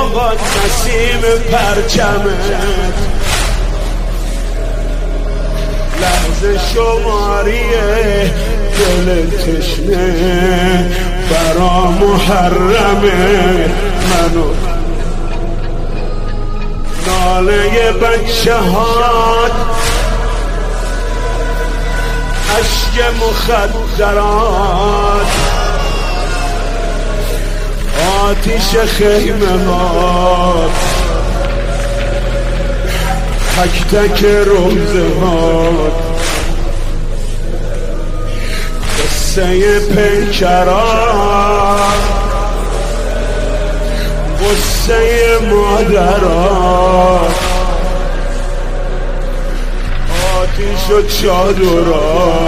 آقا نسیم پرچمت لحظه شماریه دل تشنه برا محرمه منو ناله بچه هات اشک مخدرات آتیش خیمه هات تک تک روزه هات قصه پیکرات قصه مادرات آتیش و چادرات